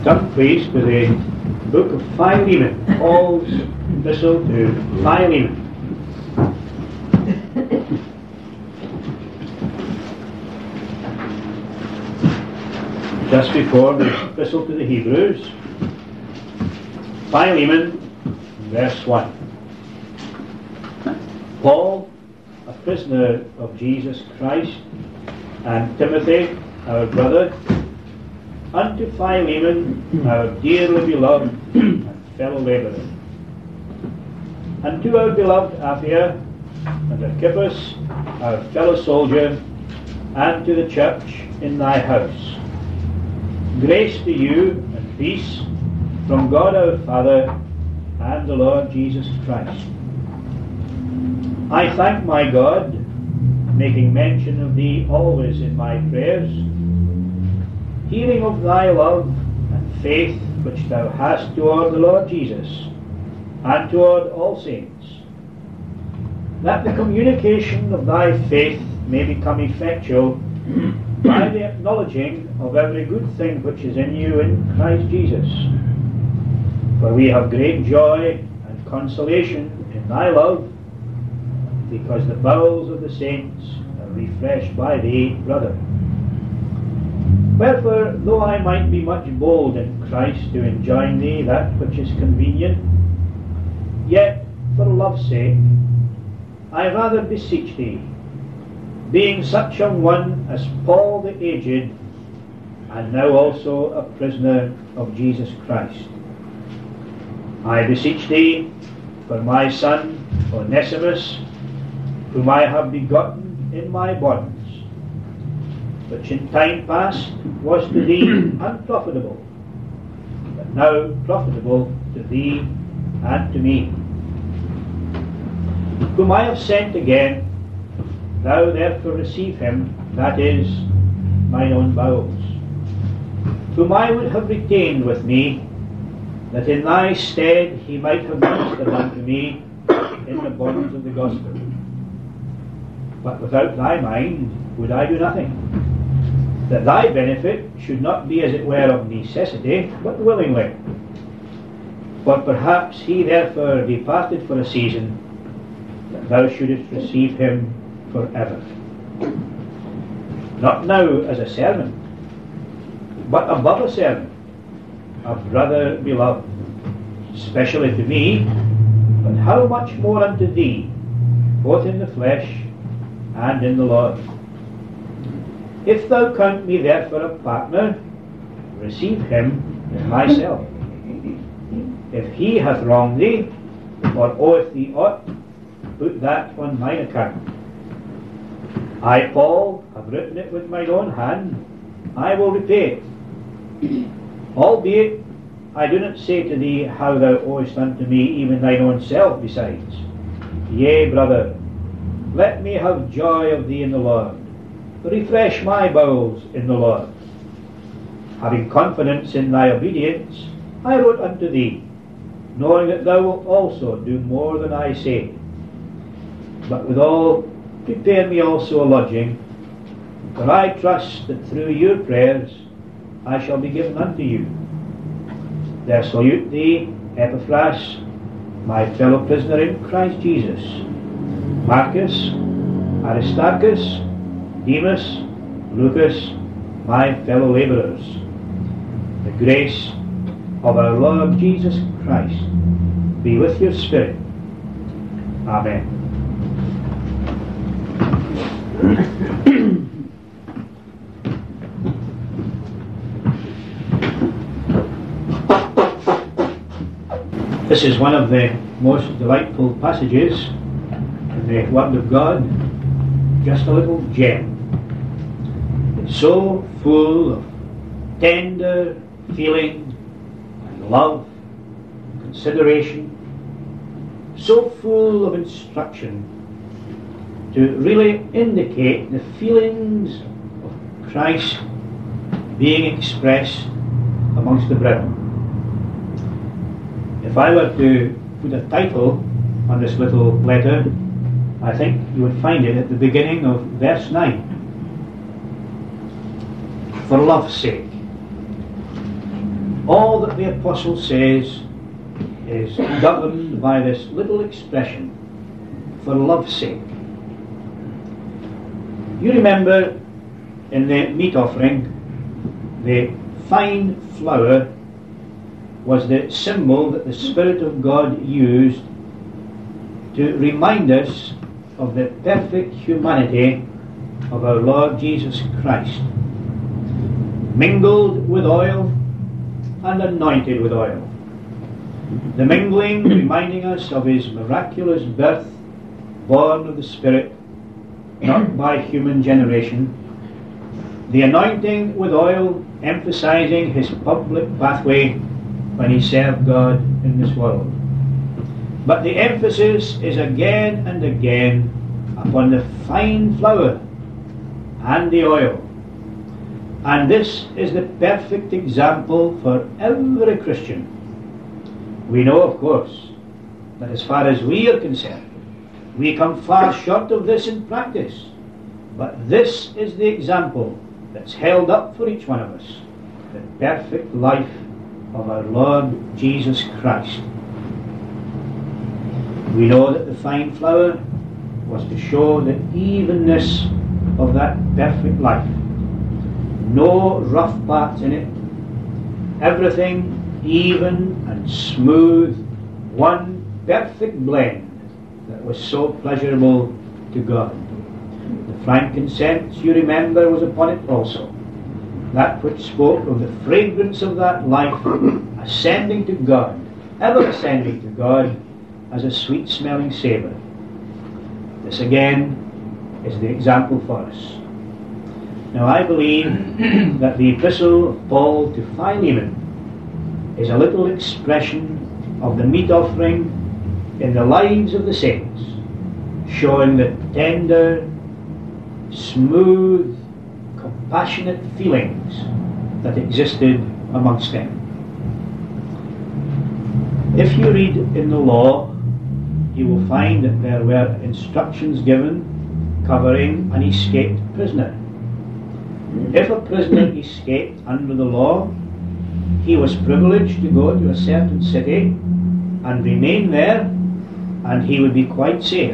Turn please to the book of Philemon, Paul's epistle to Philemon. Just before the epistle to the Hebrews, Philemon, verse 1. Paul, a prisoner of Jesus Christ, and Timothy, our brother, unto Philemon, our dearly beloved and fellow labourer, and to our beloved Apphia, and Archippus, our fellow soldier, and to the church in thy house. Grace to you and peace from God our Father and the Lord Jesus Christ. I thank my God, making mention of thee always in my prayers, hearing of thy love and faith which thou hast toward the Lord Jesus, and toward all saints, that the communication of thy faith may become effectual by the acknowledging of every good thing which is in you in Christ Jesus. For we have great joy and consolation in thy love, because the bowels of the saints are refreshed by thee, brother. Wherefore, though I might be much bold in Christ to enjoin thee that which is convenient, yet for love's sake I rather beseech thee, being such a one as Paul the aged, and now also a prisoner of Jesus Christ, I beseech thee for my son Onesimus, whom I have begotten in my bonds, which in time past was to thee unprofitable, but now profitable to thee and to me, whom I have sent again. Thou therefore receive him, that is, mine own bowels, whom I would have retained with me, that in thy stead he might have ministered unto me in the bonds of the gospel. But without thy mind would I do nothing, that thy benefit should not be as it were of necessity, but willingly. For perhaps he therefore departed for a season, that thou shouldest receive him forever. Not now as a servant, but above a servant, a brother beloved, specially to me, but how much more unto thee, both in the flesh and in the Lord. If thou count me therefore a partner, receive him in myself. If he hath wronged thee, or oweth thee aught, put that on mine account. I, Paul, have written it with mine own hand, I will repay it. Albeit, I do not say to thee how thou owest unto me even thine own self besides. Yea, brother, let me have joy of thee in the Lord. Refresh my bowels in the Lord. Having confidence in thy obedience, I wrote unto thee, knowing that thou wilt also do more than I say. But withal, prepare me also a lodging, for I trust that through your prayers I shall be given unto you. There salute thee, Epaphras, my fellow prisoner in Christ Jesus, Marcus, Aristarchus, Demas, Lucas, my fellow labourers. The grace of our Lord Jesus Christ be with your spirit. Amen. This is one of the most delightful passages in the Word of God, just a little gem. It's so full of tender feeling and love, consideration, so full of instruction to really indicate the feelings of Christ being expressed amongst the brethren. If I were to put a title on this little letter, I think you would find it at the beginning of verse 9. For love's sake. the apostle says is governed by this little expression, for love's sake. You remember in the meat offering, the fine flour was the symbol that the Spirit of God used to remind us of the perfect humanity of our Lord Jesus Christ, mingled with oil and anointed with oil. The mingling reminding us of his miraculous birth, born of the Spirit, not by human generation. The anointing with oil emphasizing his public pathway when he served God in this world. But the emphasis is again and again upon the fine flour and the oil. And this is the perfect example for every Christian. We know, of course, that as far as we are concerned, we come far short of this in practice. But this is the example that's held up for each one of us, the perfect life of our Lord Jesus Christ. We know that the fine flour was to show the evenness of that perfect life. No rough parts in it. Everything even and smooth, one perfect blend that was so pleasurable to God. The frankincense, you remember, was upon it also, that which spoke of the fragrance of that life ascending to God, ever ascending to God as a sweet-smelling savour. This again is the example for us. Now I believe that the epistle of Paul to Philemon is a little expression of the meat offering in the lives of the saints, showing the tender, smooth, compassionate feelings that existed amongst them. If you read in the law, you will find that there were instructions given covering an escaped prisoner. If a prisoner escaped under the law, he was privileged to go to a certain city and remain there, and he would be quite safe.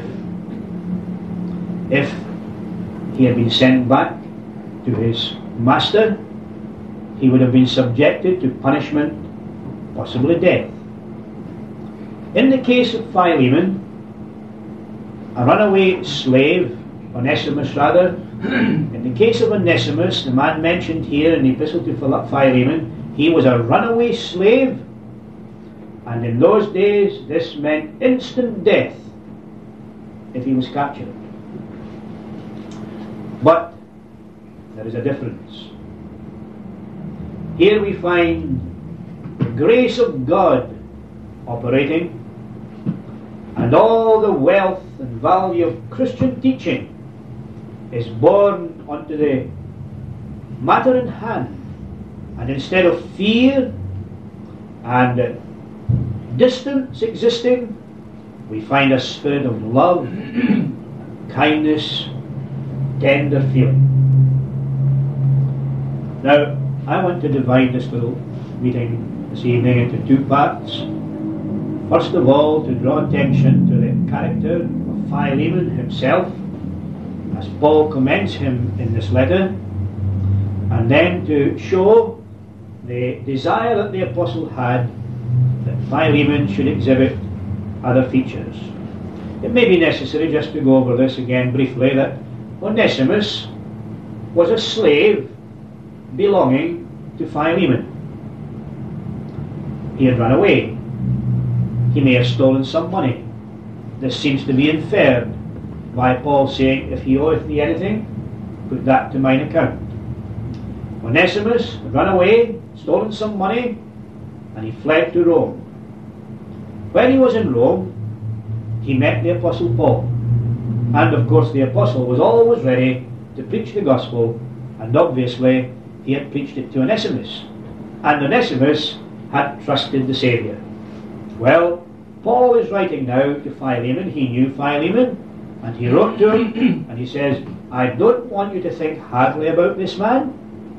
If he had been sent back to his master, he would have been subjected to punishment, possibly death. In the case of Philemon, a runaway slave, Onesimus rather, in the case of Onesimus, the man mentioned here in the epistle to Philemon, he was a runaway slave, and in those days this meant instant death if he was captured. But there is a difference. Here we find the grace of God operating, and all the wealth and value of Christian teaching is borne onto the matter in hand. And instead of fear and distance existing, we find a spirit of love, kindness, tender feeling. Now, I want to divide this little meeting this evening into two parts. First of all, to draw attention to the character of Philemon himself, as Paul commends him in this letter, and then to show the desire that the apostle had that Philemon should exhibit other features. It may be necessary just to go over this again briefly, that Onesimus was a slave belonging to Philemon. He had run away. He may have stolen some money. This seems to be inferred by Paul saying, if he oweth thee anything, put that to mine account. Onesimus had run away, stolen some money, and he fled to Rome. When he was in Rome, he met the Apostle Paul. And of course the Apostle was always ready to preach the gospel, and obviously he had preached it to Onesimus. And Onesimus had trusted the Saviour. Well, Paul is writing now to Philemon. He knew Philemon, and he wrote to him, and he says, I don't want you to think hardly about this man.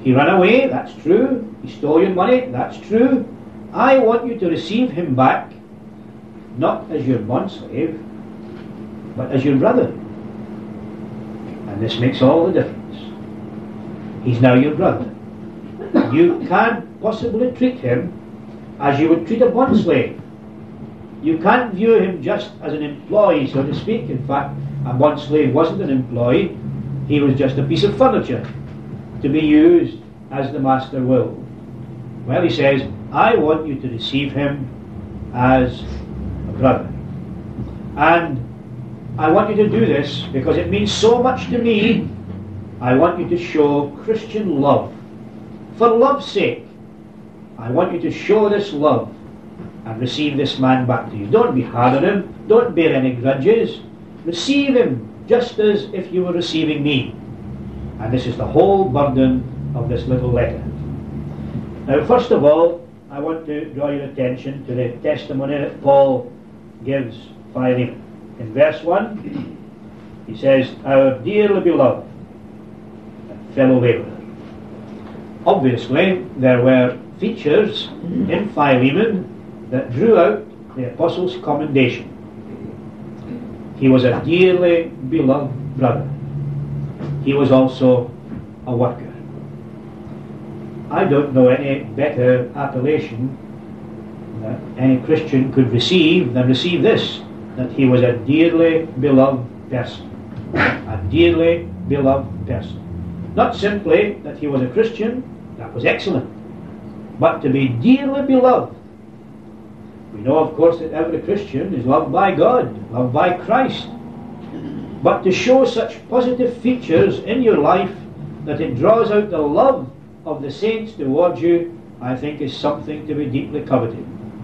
He ran away, that's true. He stole your money, that's true. I want you to receive him back, not as your bondslave, but as your brother. And this makes all the difference. He's now your brother. You can't possibly treat him as you would treat a bondslave. You can't view him just as an employee, so to speak. In fact, a bondslave wasn't an employee. He was just a piece of furniture to be used as the master willed. Well, he says, I want you to receive him as a brother. And I want you to do this because it means so much to me. I want you to show Christian love. For love's sake, I want you to show this love and receive this man back to you. Don't be hard on him. Don't bear any grudges. Receive him just as if you were receiving me. And this is the whole burden of this little letter. Now, first of all, I want to draw your attention to the testimony that Paul gives Philemon. In verse 1, he says, our dearly beloved and fellow laborer. Obviously, there were features in Philemon that drew out the apostle's commendation. He was a dearly beloved brother. He was also a worker. I don't know any better appellation that any Christian could receive than receive this, that he was a dearly beloved person. A dearly beloved person. Not simply that he was a Christian, that was excellent, but to be dearly beloved. We know, of course, that every Christian is loved by God, loved by Christ. But to show such positive features in your life that it draws out the love of the saints towards you, I think is something to be deeply coveted.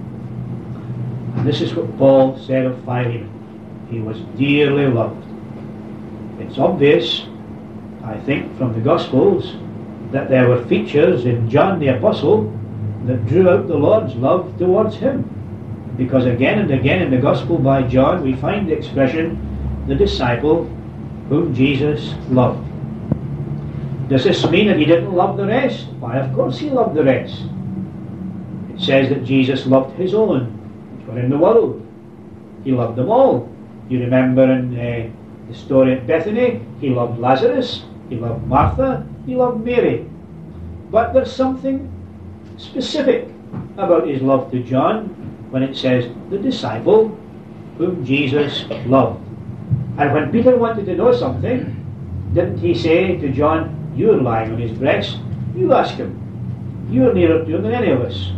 And this is what Paul said of Philemon. He was dearly loved. It's obvious, I think, from the Gospels that there were features in John the Apostle that drew out the Lord's love towards him. Because again and again in the Gospel by John we find the expression, the disciple whom Jesus loved. Does this mean that he didn't love the rest? Why, of course he loved the rest. It says that Jesus loved his own, which were in the world. He loved them all. You remember in the story at Bethany, he loved Lazarus, he loved Martha, he loved Mary. But there's something specific about his love to John when it says, the disciple whom Jesus loved. And when Peter wanted to know something, didn't he say to John, you're lying on his breast, you ask him. You're nearer to him than any of us.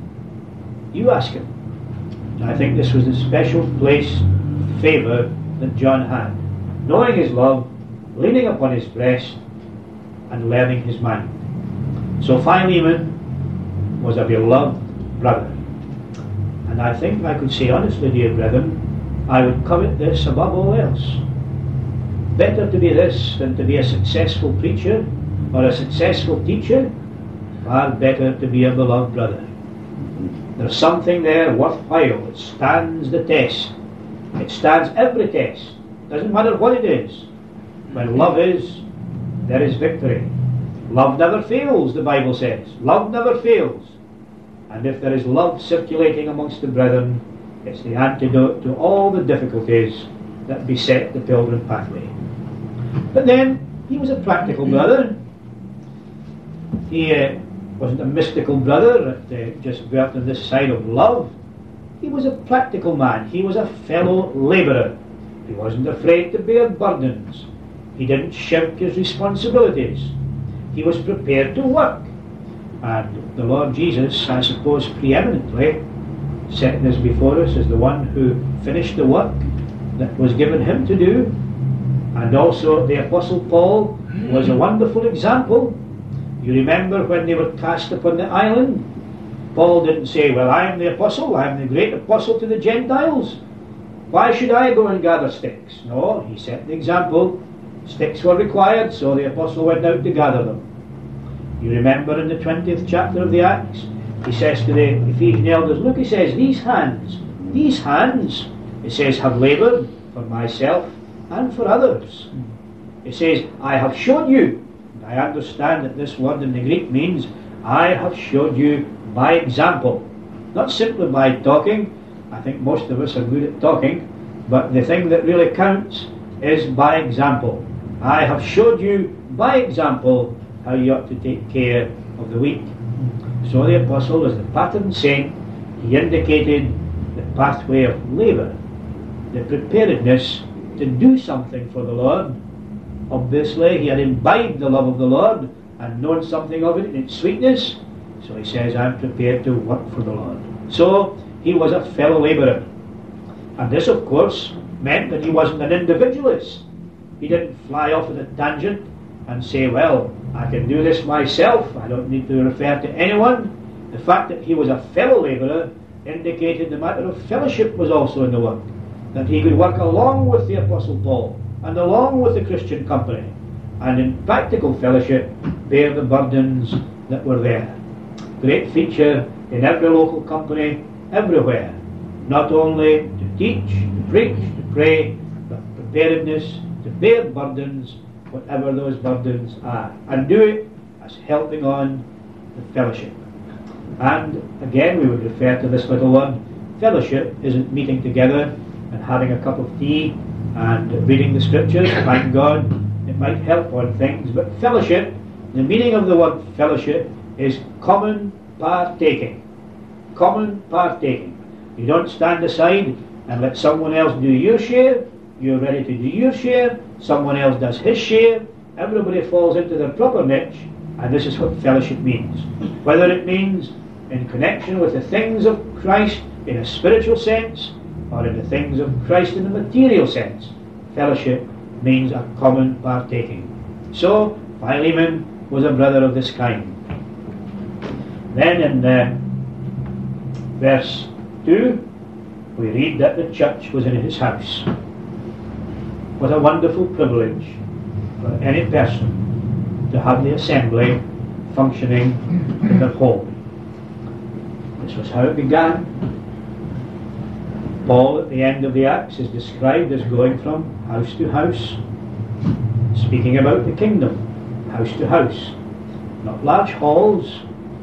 You ask him. And I think this was the special place, favour that John had. Knowing his love, leaning upon his breast, and learning his mind. So Philemon was a beloved brother. And I think I could say honestly, dear brethren, I would covet this above all else. Better to be this than to be a successful preacher or a successful teacher. Far better to be a beloved brother. There's something there worthwhile. It stands the test. It stands every test. Doesn't matter what it is. When love is, there is victory. Love never fails, the Bible says. Love never fails. And if there is love circulating amongst the brethren, it's the antidote to all the difficulties that beset the pilgrim pathway. But then, he was a practical brother. He wasn't a mystical brother that just worked on this side of love. He was a practical man. He was a fellow labourer. He wasn't afraid to bear burdens. He didn't shirk his responsibilities. He was prepared to work. And the Lord Jesus, I suppose, preeminently set this before us as the one who finished the work that was given him to do. And also the Apostle Paul was a wonderful example. You remember when they were cast upon the island? Paul didn't say, well, I am the apostle, I am the great apostle to the Gentiles. Why should I go and gather sticks? No, he set the example. Sticks were required, so the apostle went out to gather them. You remember in the 20th chapter of the Acts, he says to the Ephesian elders, look, he says, these hands, it says, have laboured for myself and for others. It says, I have shown you, and I understand that this word in the Greek means I have showed you by example. Not simply by talking. I think most of us are good at talking, but the thing that really counts is by example. I have showed you by example how you ought to take care of the weak. So the apostle, as the pattern saint, he indicated the pathway of labour, the preparedness to do something for the Lord. Obviously, he had imbibed the love of the Lord and known something of it in its sweetness. So he says, I'm prepared to work for the Lord. So he was a fellow labourer. And this, of course, meant that he wasn't an individualist. He didn't fly off at a tangent and say, well, I can do this myself. I don't need to refer to anyone. The fact that he was a fellow labourer indicated the matter of fellowship was also in the work. That he could work along with the Apostle Paul and along with the Christian company, and in practical fellowship bear the burdens that were there. Great feature in every local company, everywhere. Not only to teach, to preach, to pray, but preparedness to bear burdens, whatever those burdens are, and do it as helping on the fellowship. And again, we would refer to this little word. Fellowship isn't meeting together and having a cup of tea and reading the scriptures. Thank God, it might help on things, but fellowship, the meaning of the word fellowship is common partaking. Common partaking. You don't stand aside and let someone else do your share. You're ready to do your share. Someone else does his share. Everybody falls into their proper niche, and this is what fellowship means. Whether it means in connection with the things of Christ in a spiritual sense, or in the things of Christ in a material sense, fellowship means a common partaking. So Philemon was a brother of this kind. Then in verse 2 we read that the church was in his house. What a wonderful privilege for any person to have the assembly functioning in their home. This was how it began. Paul at the end of the Acts is described as going from house to house, speaking about the kingdom, house to house. Not large halls,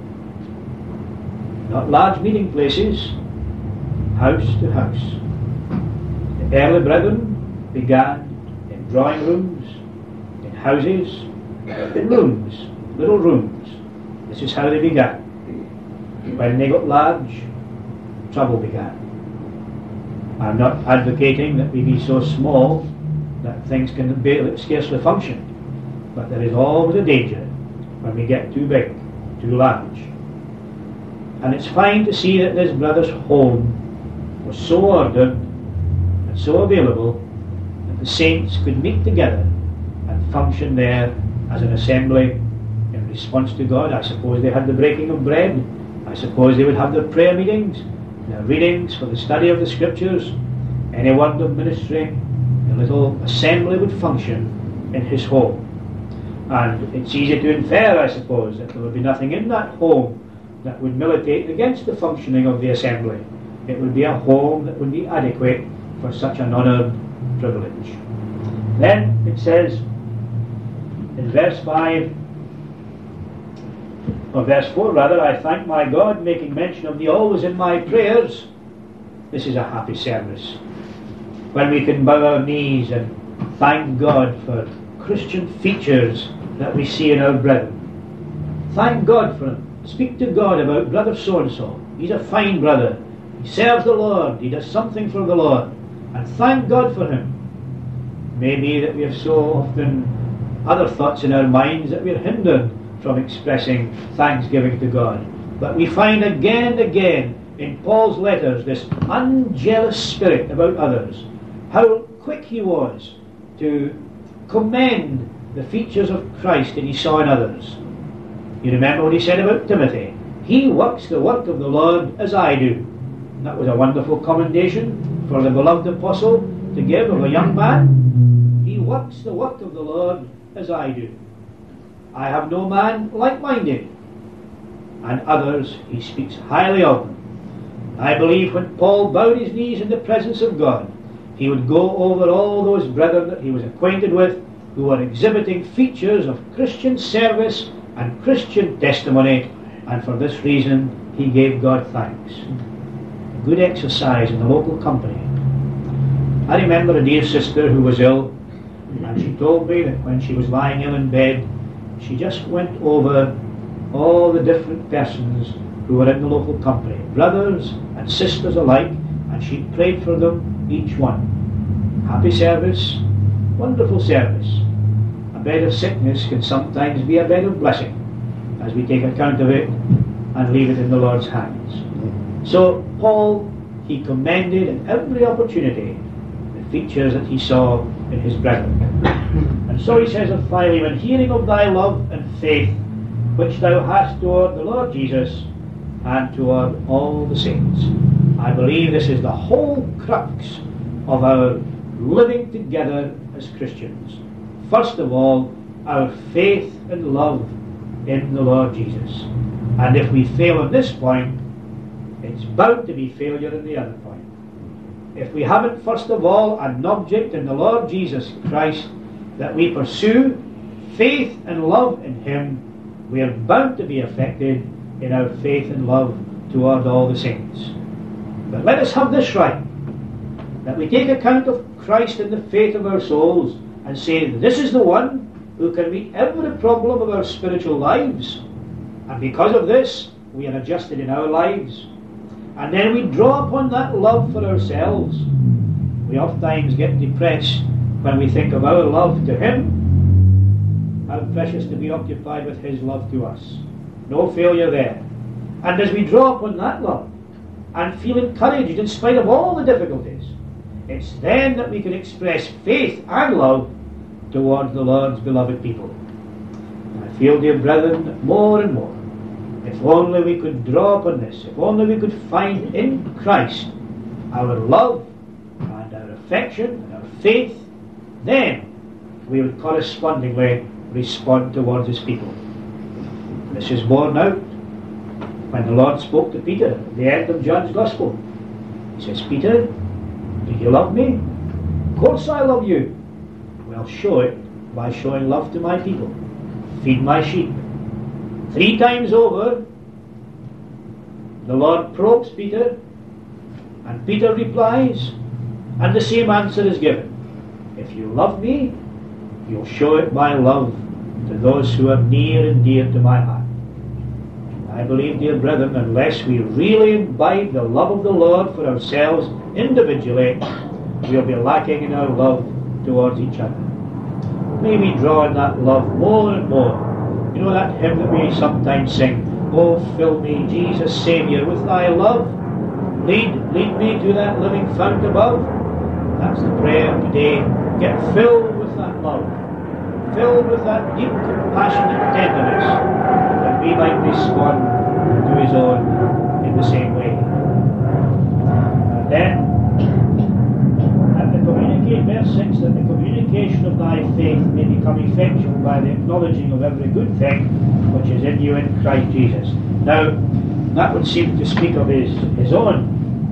not large meeting places, house to house. The early brethren began in drawing rooms, in houses, in rooms, little rooms. This is how they began. When they got large, trouble began. I'm not advocating that we be so small that things can scarcely function, but there is always a danger when we get too big, too large. And it's fine to see that this brother's home was so ordered and so available that the saints could meet together and function there as an assembly in response to God. I suppose they had the breaking of bread. I suppose they would have their prayer meetings, their readings for the study of the scriptures, any word of ministry. The little assembly would function in his home. And it's easy to infer, I suppose, that there would be nothing in that home that would militate against the functioning of the assembly. It would be a home that would be adequate for such an honoured privilege. Then it says in verse 5, or verse 4 rather, I thank my God, making mention of thee always in my prayers. This is a happy service, when we can bow our knees and thank God for Christian features that we see in our brethren. Thank God for them. Speak to God about brother so-and-so. He's a fine brother. He serves the Lord. He does something for the Lord. And thank God for him. Maybe that we have so often other thoughts in our minds that we are hindered from expressing thanksgiving to God. But we find again and again in Paul's letters this unjealous spirit about others. How quick he was to commend the features of Christ that he saw in others. You remember what he said about Timothy? He works the work of the Lord as I do. That was a wonderful commendation for the beloved apostle to give of a young man. He works the work of the Lord as I do. I have no man like-minded. And others he speaks highly of them. I believe when Paul bowed his knees in the presence of God, he would go over all those brethren that he was acquainted with who were exhibiting features of Christian service and Christian testimony, and for this reason he gave God thanks. A good exercise in the local company. I remember a dear sister who was ill, and she told me that when she was lying ill in bed, she just went over all the different persons who were in the local company, brothers and sisters alike, and she prayed for them, each one. Happy service, wonderful service. A bed of sickness can sometimes be a bed of blessing, as we take account of it and leave it in the Lord's hands. So Paul, he commended in every opportunity the features that he saw in his brethren. And so he says of Philemon, hearing of thy love and faith, which thou hast toward the Lord Jesus and toward all the saints. I believe this is the whole crux of our living together as Christians. First of all, our faith and love in the Lord Jesus. And if we fail on this point, it's bound to be failure in the other point. If we haven't first of all an object in the Lord Jesus Christ that we pursue, faith and love in Him, we are bound to be affected in our faith and love toward all the saints. But let us have this right, that we take account of Christ in the faith of our souls and say, this is the one who can meet every problem of our spiritual lives, and because of this we are adjusted in our lives, and then we draw upon that love for ourselves. We oftentimes get depressed when we think of our love to Him. How precious to be occupied with His love to us. No failure there. And as we draw upon that love and feel encouraged in spite of all the difficulties, it's then that we can express faith and love towards the Lord's beloved people. I feel, dear brethren, that more and more, if only we could draw upon this, if only we could find in Christ our love and our affection and our faith, then we would correspondingly respond towards His people. This is borne out when the Lord spoke to Peter at the end of John's Gospel. He says, Peter, do you love me? Of course I love you. Well, show it by showing love to my people. Feed my sheep. 3 times over, the Lord probes Peter, and Peter replies, and the same answer is given. If you love me, you'll show it by love to those who are near and dear to my heart. I believe, dear brethren, unless we really imbibe the love of the Lord for ourselves individually, we'll be lacking in our love towards each other. May we draw in that love more and more. You know that hymn that we sometimes sing, oh, fill me, Jesus Saviour, with thy love. Lead me to that living fount above. That's the prayer today. Get filled with that love. Filled with that deep, compassionate tenderness, that we might respond to His own in the same way. And then, verse 6, that the communication of thy faith may become effectual by the acknowledging of every good thing which is in you in Christ Jesus. Now, that would seem to speak of his own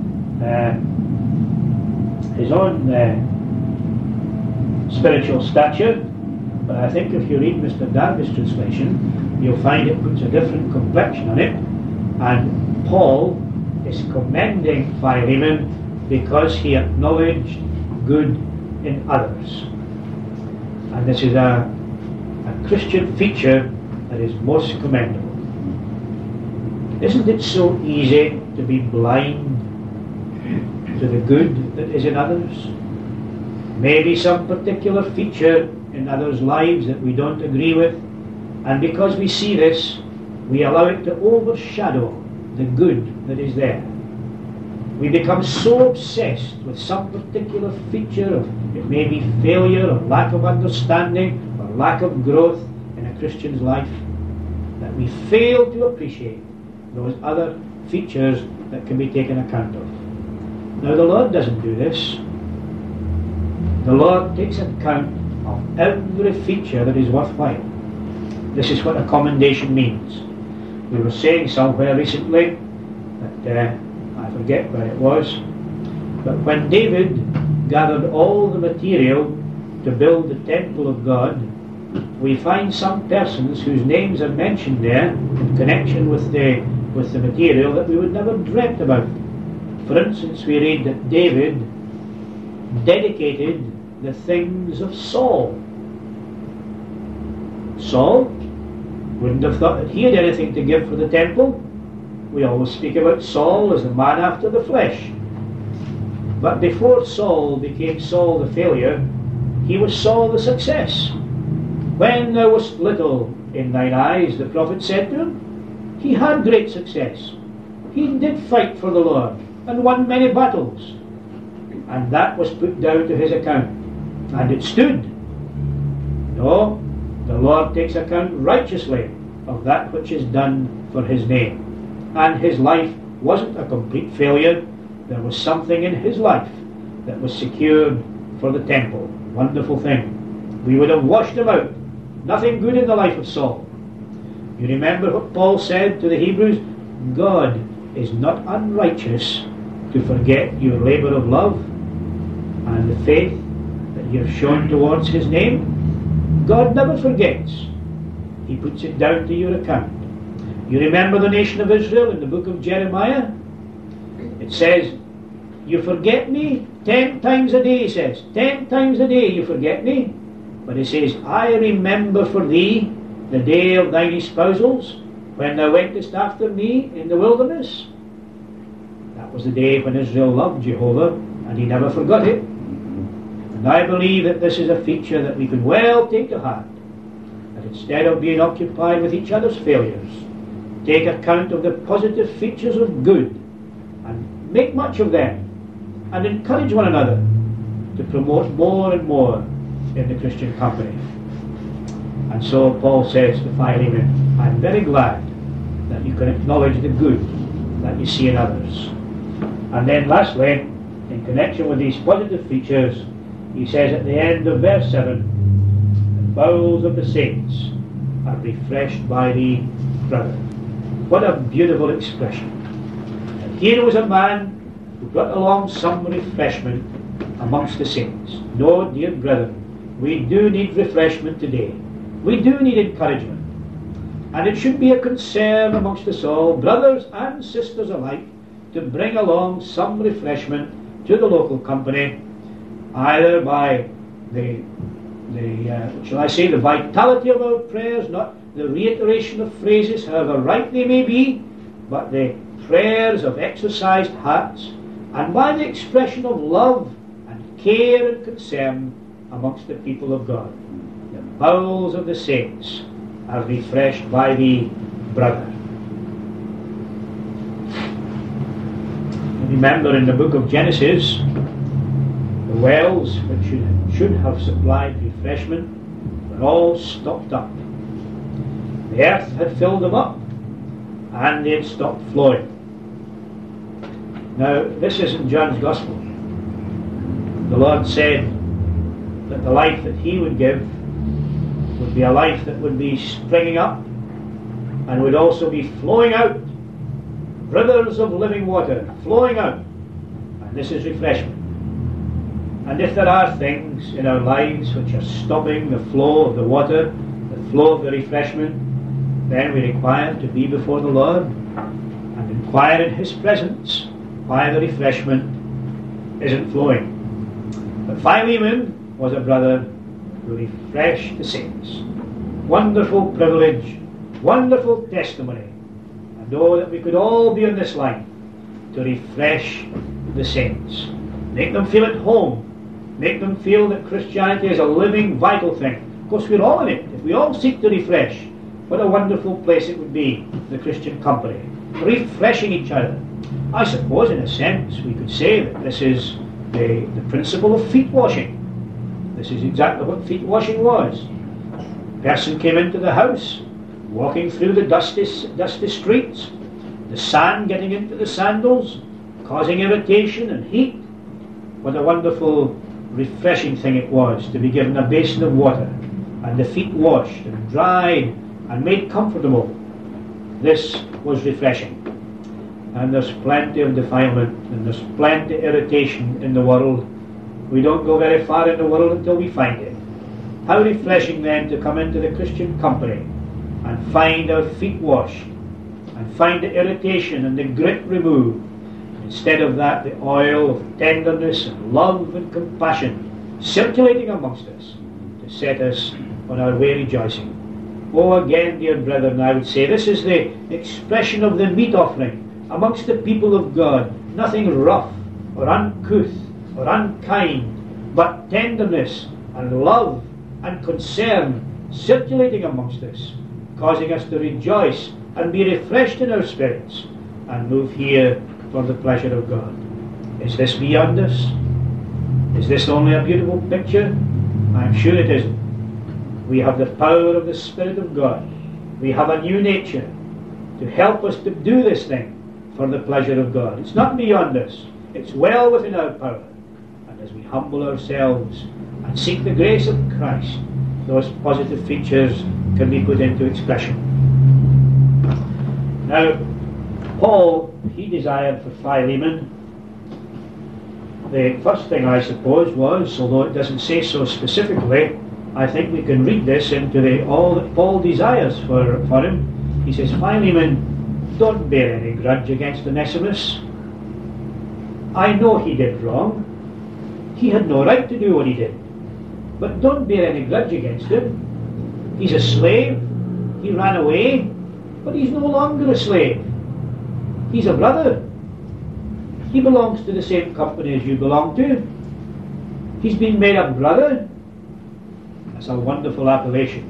spiritual stature, but I think if you read Mr. Darby's translation, you'll find it puts a different complexion on it, and Paul is commending Philemon because he acknowledged good in others. And this is a Christian feature that is most commendable. Isn't it so easy to be blind to the good that is in others? Maybe some particular feature in others' lives that we don't agree with, and because we see this, we allow it to overshadow the good that is there. We become so obsessed with some particular feature of, it may be failure or lack of understanding or lack of growth in a Christian's life, that we fail to appreciate those other features that can be taken account of. Now the Lord doesn't do this. The Lord takes account of every feature that is worthwhile. This is what a commendation means. We were saying somewhere recently that I forget where it was, but when David gathered all the material to build the temple of God, we find some persons whose names are mentioned there in connection with the material that we would never dreamt about. For instance, we read that David dedicated the things of Saul. Saul wouldn't have thought that he had anything to give for the temple. We always speak about Saul as a man after the flesh. But before Saul became Saul the failure, he was Saul the success. When thou wast little in thine eyes, the prophet said to him, he had great success. He did fight for the Lord and won many battles. And that was put down to his account. And it stood. No, the Lord takes account righteously of that which is done for his name. And his life wasn't a complete failure. There was something in his life that was secured for the temple. Wonderful thing. We would have washed him out. Nothing good in the life of Saul. You remember what Paul said to the Hebrews? God is not unrighteous to forget your labour of love and the faith that you have shown towards his name. God never forgets. He puts it down to your account. You remember the nation of Israel in the book of Jeremiah? It says, you forget me 10 times a day, he says. 10 times a day you forget me. But he says, I remember for thee the day of thine espousals, when thou wentest after me in the wilderness. That was the day when Israel loved Jehovah, and he never forgot it. And I believe that this is a feature that we could well take to heart. That instead of being occupied with each other's failures, take account of the positive features of good, and make much of them, and encourage one another to promote more and more in the Christian company. And so Paul says to Philemon, I'm very glad that you can acknowledge the good that you see in others. And then lastly, in connection with these positive features, he says at the end of verse 7, the bowels of the saints are refreshed by thee, brother. What a beautiful expression. And here was a man who brought along some refreshment amongst the saints. No, dear brethren, we do need refreshment today. We do need encouragement. And it should be a concern amongst us all, brothers and sisters alike, to bring along some refreshment to the local company, either by the vitality of our prayers, not the reiteration of phrases, however right they may be, but the prayers of exercised hearts, and by the expression of love and care and concern amongst the people of God. The bowels of the saints are refreshed by thee, brother. Remember in the book of Genesis, the wells which should have supplied refreshment were all stopped up. The earth had filled them up, and they had stopped flowing. Now, this isn't John's Gospel. The Lord said that the life that he would give would be a life that would be springing up and would also be flowing out. Rivers of living water flowing out. And this is refreshment. And if there are things in our lives which are stopping the flow of the water, the flow of the refreshment, then we require to be before the Lord and inquire in his presence why the refreshment isn't flowing. But Philemon was a brother who refreshed the saints. Wonderful privilege, wonderful testimony. And oh, that we could all be on this line to refresh the saints. Make them feel at home. Make them feel that Christianity is a living, vital thing. Of course, we're all in it. If we all seek to refresh, what a wonderful place it would be, the Christian company. Refreshing each other. I suppose, in a sense, we could say that this is the principle of feet washing. This is exactly what feet washing was. A person came into the house, walking through the dusty streets, the sand getting into the sandals, causing irritation and heat. What a wonderful, refreshing thing it was to be given a basin of water and the feet washed and dried and made comfortable. This was refreshing. And there's plenty of defilement and there's plenty of irritation in the world. We don't go very far in the world until we find it. How refreshing then to come into the Christian company and find our feet washed, and find the irritation and the grit removed. Instead of that, the oil of tenderness and love and compassion circulating amongst us to set us on our way rejoicing. Oh, again, dear brethren, I would say this is the expression of the meat offering amongst the people of God. Nothing rough or uncouth or unkind, but tenderness and love and concern circulating amongst us, causing us to rejoice and be refreshed in our spirits and move here for the pleasure of God. Is this beyond us? Is this only a beautiful picture? I am sure it isn't. We have the power of the Spirit of God. We have a new nature to help us to do this thing for the pleasure of God. It's not beyond us. It's well within our power. And as we humble ourselves and seek the grace of Christ, those positive features can be put into expression. Now, Paul, he desired for Philemon, the first thing I suppose was, although it doesn't say so specifically, I think we can read this into all that Paul desires for him. He says, Philemon, don't bear any grudge against Onesimus. I know he did wrong. He had no right to do what he did. But don't bear any grudge against him. He's a slave. He ran away. But he's no longer a slave. He's a brother. He belongs to the same company as you belong to. He's been made a brother. That's a wonderful appellation.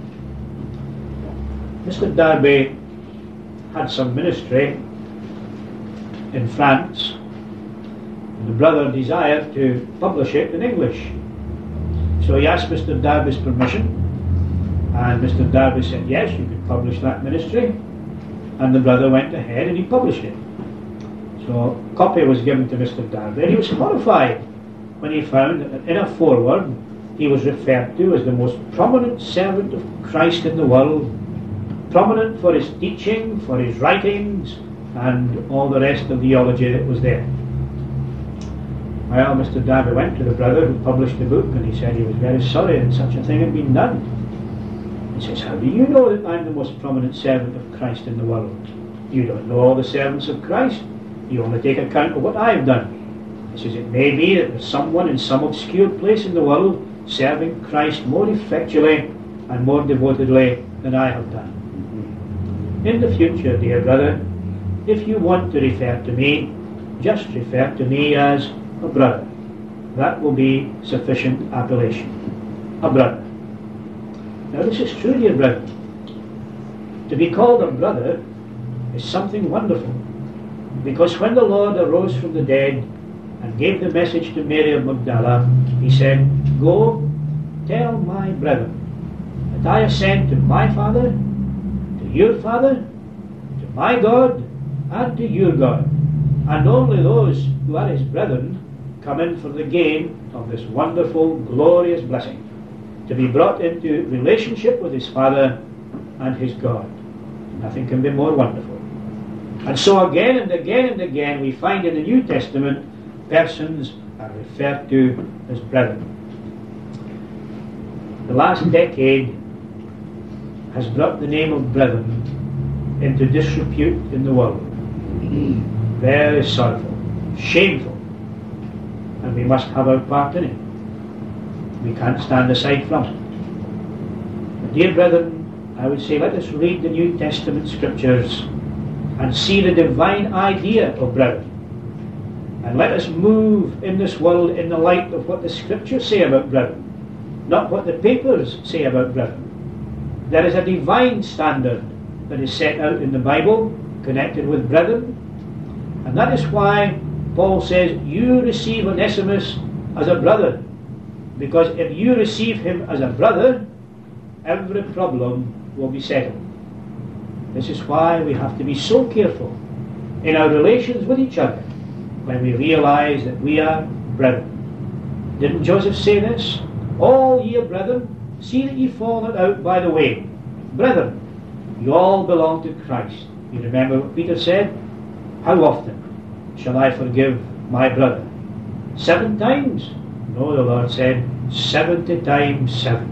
Mr. Darby had some ministry in France, and the brother desired to publish it in English. So he asked Mr. Darby's permission, and Mr. Darby said, yes, you can publish that ministry. And the brother went ahead and he published it. So a copy was given to Mr. Darby, and he was horrified when he found that in a foreword he was referred to as the most prominent servant of Christ in the world, prominent for his teaching, for his writings, and all the rest of the theology that was there. Well, Mr. Darby went to the brother who published the book, and he said he was very sorry that such a thing had been done. He says, how do you know that I'm the most prominent servant of Christ in the world? You don't know all the servants of Christ. You only take account of what I've done. He says, it may be that there's someone in some obscure place in the world serving Christ more effectually and more devotedly than I have done. In the future, dear brother, if you want to refer to me, just refer to me as a brother. That will be sufficient appellation. A brother. Now this is true, dear brethren. To be called a brother is something wonderful, because when the Lord arose from the dead and gave the message to Mary of Magdala, he said, go, tell my brethren that I ascend to my Father, to your Father, to my God, and to your God. And only those who are his brethren come in for the gain of this wonderful, glorious blessing, to be brought into relationship with his Father and his God. Nothing can be more wonderful. And so again and again and again we find in the New Testament persons are referred to as brethren. The last decade has brought the name of brethren into disrepute in the world. Very sorrowful, shameful, and we must have our part in it. We can't stand aside from it. But dear brethren, I would say let us read the New Testament scriptures and see the divine idea of brethren. And let us move in this world in the light of what the scriptures say about brethren, not what the papers say about brethren. There is a divine standard that is set out in the Bible connected with brethren, and that is why Paul says, you receive Onesimus as a brother, because if you receive him as a brother, every problem will be settled. This is why we have to be so careful in our relations with each other when we realize that we are brethren. Didn't Joseph say this? All ye brethren, see that ye fall not out by the way. Brethren, you all belong to Christ. You remember what Peter said? How often shall I forgive my brother? 7 times? No, the Lord said, 70 times 7.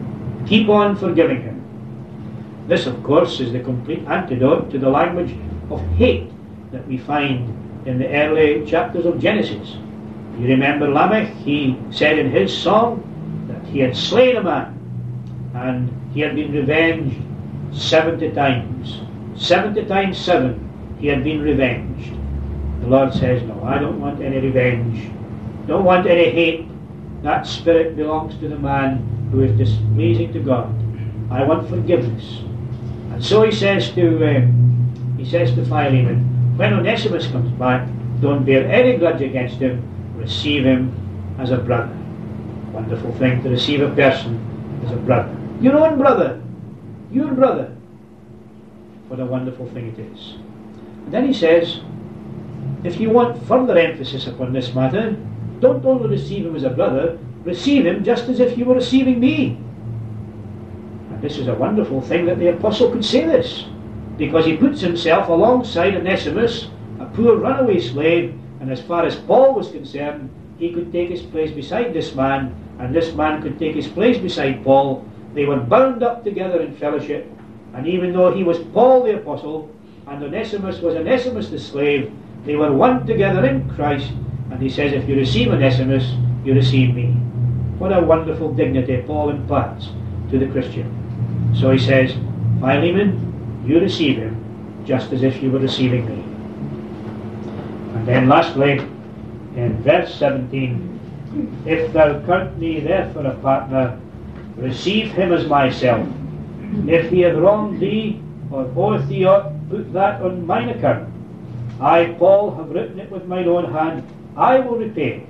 Keep on forgiving him. This, of course, is the complete antidote to the language of hate that we find in the early chapters of Genesis. You remember Lamech, he said in his song that he had slain a man and he had been revenged 70 times. 70 times 7 he had been revenged. The Lord says, no, I don't want any revenge. Don't want any hate. That spirit belongs to the man who is displeasing to God. I want forgiveness. And so he says to Philemon, when Onesimus comes back, don't bear any grudge against him. Receive him as a brother. Wonderful thing to receive a person as a brother. Your own brother. Your brother. What a wonderful thing it is. And then he says, if you want further emphasis upon this matter, don't only receive him as a brother, receive him just as if you were receiving me. And this is a wonderful thing that the apostle could say this, because he puts himself alongside Onesimus, a poor runaway slave, and as far as Paul was concerned, he could take his place beside this man, and this man could take his place beside Paul. They were bound up together in fellowship, and even though he was Paul the apostle, and Onesimus was Onesimus the slave, they were one together in Christ. And he says, if you receive Onesimus, you receive me. What a wonderful dignity Paul imparts to the Christian. So he says, Philemon, you receive him just as if you were receiving me. And then lastly, in verse 17, if thou count me therefore a partner, receive him as myself. If he hath wronged thee, or oweth thee aught, put that on mine account. I, Paul, have written it with mine own hand, I will repay.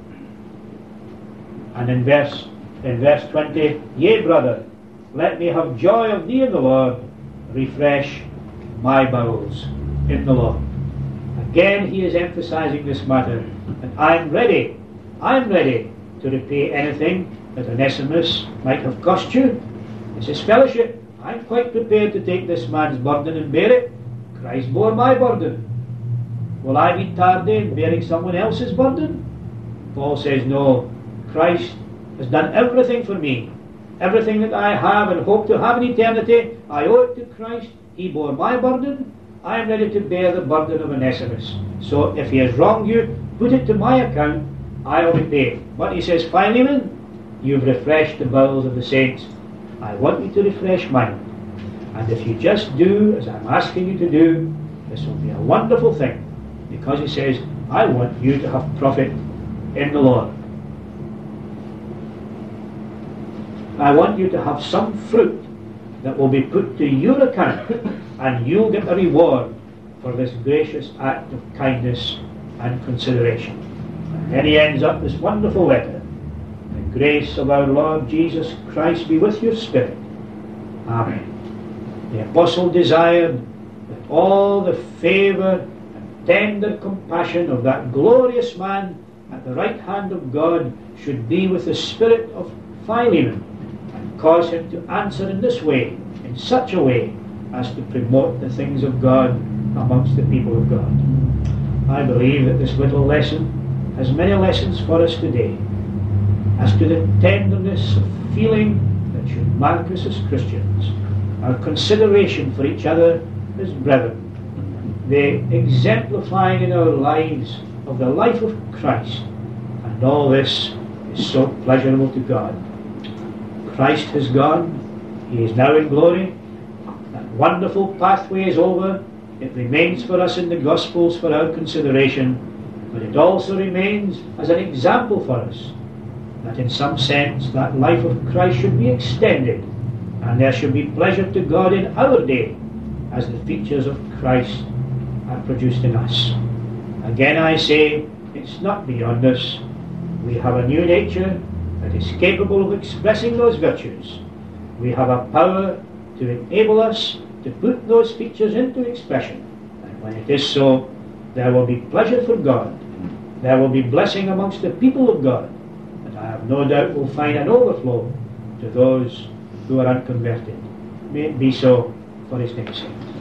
And in verse 20, yea, brother, let me have joy of thee in the Lord, refresh my bowels in the Lord. Again, he is emphasizing this matter, and I'm ready to repay anything that Onesimus might have cost you. This is fellowship. I'm quite prepared to take this man's burden and bear it. Christ bore my burden. Will I be tardy in bearing someone else's burden? Paul says, no, Christ has done everything for me. Everything that I have and hope to have in eternity, I owe it to Christ. He bore my burden. I am ready to bear the burden of Onesimus. So if he has wronged you, put it to my account. I will repay. But he says, Philemon, you've refreshed the bowels of the saints. I want you to refresh mine. And if you just do as I'm asking you to do, this will be a wonderful thing. Because he says, I want you to have profit in the Lord. I want you to have some fruit that will be put to your account, and you'll get a reward for this gracious act of kindness and consideration. And then he ends up this wonderful letter. The grace of our Lord Jesus Christ be with your spirit. Amen. The apostle desired that all the favour and tender compassion of that glorious man at the right hand of God should be with the spirit of Philemon, and cause him to answer in this way, in such a way as to promote the things of God amongst the people of God. I believe that this little lesson has many lessons for us today as to the tenderness of feeling that should mark us as Christians, our consideration for each other as brethren, the exemplifying in our lives of the life of Christ, and all this is so pleasurable to God. Christ has gone, he is now in glory, that wonderful pathway is over. It remains for us in the Gospels for our consideration, but it also remains as an example for us, that in some sense that life of Christ should be extended, and there should be pleasure to God in our day as the features of Christ are produced in us. Again I say, it's not beyond us. We have a new nature that is capable of expressing those virtues. We have a power to enable us to put those features into expression. And when it is so, there will be pleasure for God. There will be blessing amongst the people of God. And I have no doubt will find an overflow to those who are unconverted. May it be so for his name's sake.